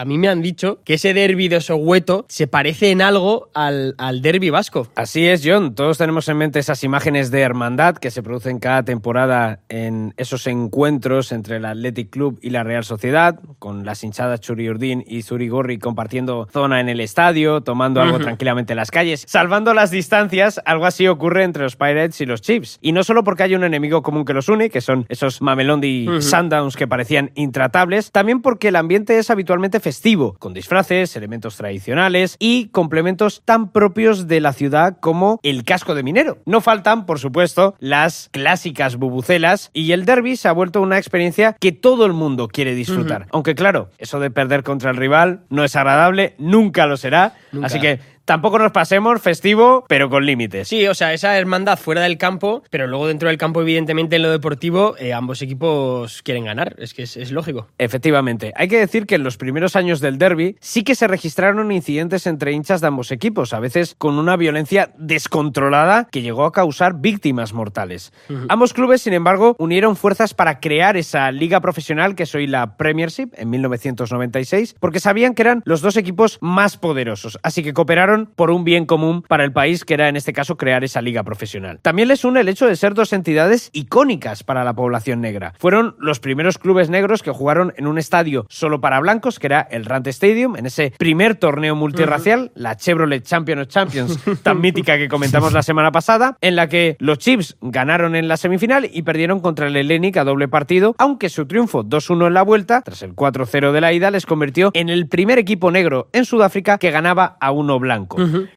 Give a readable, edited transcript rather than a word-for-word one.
A mí me han dicho que ese derbi de Soweto se parece en algo al derbi vasco. Así es, John. Todos tenemos en mente esas imágenes de hermandad que se producen cada temporada en esos encuentros entre el Athletic Club y la Real Sociedad, con las hinchadas Txuri-Urdin y Zurigorri compartiendo zona en el estadio, tomando algo tranquilamente en las calles, salvando las distancias. Algo así ocurre entre los Pirates y los Chiefs. Y no solo porque hay un enemigo común que los une, que son esos Mamelodi Sundowns que parecían intratables, también porque el ambiente es habitualmente festivo, con disfraces, elementos tradicionales y complementos tan propios de la ciudad como el casco de minero. No faltan, por supuesto, las clásicas bubucelas, y el derbi se ha vuelto una experiencia que todo el mundo quiere disfrutar. Aunque claro, eso de perder contra el rival no es agradable, nunca lo será. Nunca. Así que tampoco nos pasemos, festivo, pero con límites. Sí, o sea, esa hermandad fuera del campo, pero luego dentro del campo, evidentemente, en lo deportivo, ambos equipos quieren ganar. Es que es lógico. Efectivamente. Hay que decir que en los primeros años del derbi sí que se registraron incidentes entre hinchas de ambos equipos, a veces con una violencia descontrolada que llegó a causar víctimas mortales. Ambos clubes, sin embargo, unieron fuerzas para crear esa liga profesional que es hoy la Premiership en 1996, porque sabían que eran los dos equipos más poderosos, así que cooperaron por un bien común para el país, que era en este caso crear esa liga profesional. También les une el hecho de ser dos entidades icónicas para la población negra. Fueron los primeros clubes negros que jugaron en un estadio solo para blancos, que era el Rand Stadium, en ese primer torneo multirracial, la Chevrolet Champion of Champions, tan mítica que comentamos la semana pasada, en la que los Chiefs ganaron en la semifinal y perdieron contra el Hellenic a doble partido, aunque su triunfo 2-1 en la vuelta, tras el 4-0 de la ida, les convirtió en el primer equipo negro en Sudáfrica que ganaba a uno blanco.